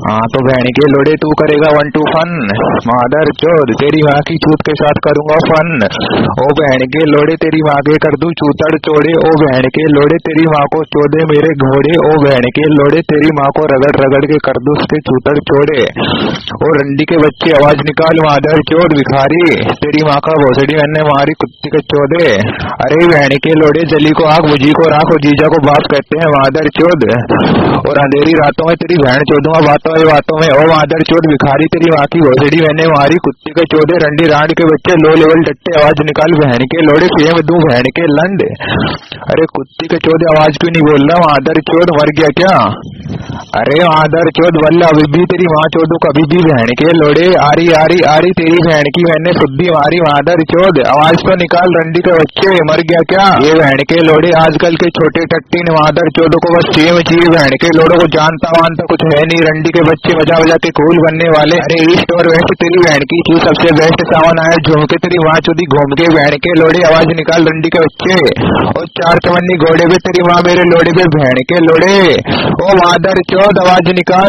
हाँ तो बहन के लोड़े तू करेगा 1 2 फन। मादर चोद तेरी माँ की चूत के साथ करूंगा फन। ओ बहन के लोड़े तेरी माँ के कर दूं चूतड़ चोड़े। ओ बहन के लोड़े तेरी माँ को चोदे मेरे घोड़े। ओ बहन के लोड़े तेरी माँ को रगड़ रगड़ के कर दूं उसके चूतड़ चोड़े। ओ रंडी के बच्चे आवाज निकाल मादर चोद भिखारी तेरी माँ का भोसड़ी मैंने मारी कुत्ती के चोदे। अरे बहन के लोड़े जली को आग मुझी को राख और जीजा को बाप कहते हैं मादर चोद। और अंधेरी रातों में तेरी बहन चोदूंगा बातों में। ओ मादर चोद भिखारी तेरी माँ की भोसड़ी मैंने मारी कुत्ते के चोदे। रंडी रांड के बच्चे लो लेवल डट्टे आवाज निकाल बहन के लोड़े फेम दूं बहन के लंड। अरे कुत्ती के चोदे आवाज क्यों नहीं बोल रहा मादर चोद मर गया क्या? अरे मादर चोद वल्ला अभी भी तेरी माँ चोदू कभी भी बहन के लोड़े। आरी आरी आरी तेरी बहन की मैंने सुद्धी मारी मादर चोद। आवाज तो निकाल रंडी के बच्चे मर गया क्या? ये बहन के लोड़े आजकल के छोटे टट्टी ने मादर चोदों को बस सेम चाहिए बहन के लोड़ों को जानता वानता कुछ है नहीं। रंडी के बच्चे बजा बजा के कूल बनने वाले। अरे ईस्ट और वेस्ट तेरी बहन की तू सबसे बेस्ट सावन आया झूम के तेरी माँ चोदी घूम के बहन के लोड़े। आवाज निकाल रंडी के बच्चे। और 4 चवन्नी घोड़े पे तेरी माँ मेरे लोड़े पे बहन के लोड़े। ओ मादर चोद आवाज निकाल।